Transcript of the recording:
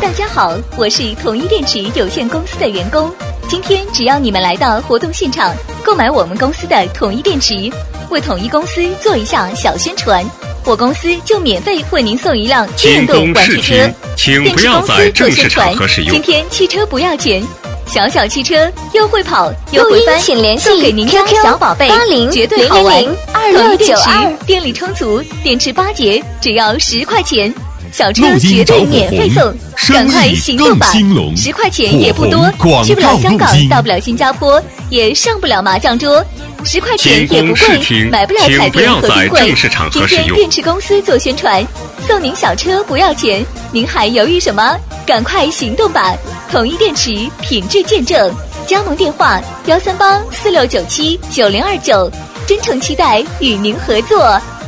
大家好，我是统一电池有限公司的员工。今天只要你们来到活动现场，购买我们公司的统一电池，为统一公司做一下小宣传，我公司就免费为您送一辆电动玩具车。 请不要在正式场合使用。 今天汽车不要钱，小小汽车又会跑又会翻， 请联系送给您家小宝贝，绝对好玩。统一电池， 2692 电力充足，电池8节只要10块钱。小车绝对免费送，赶快行动吧！10块钱也不多，去不了香港，到不了新加坡，也上不了麻将桌。10块钱也不贵，买不了彩电和冰柜。今天电池公司做宣传，送您小车不要钱，您还犹豫什么？赶快行动吧！统一电池品质见证，加盟电话13846979029，真诚期待与您合作。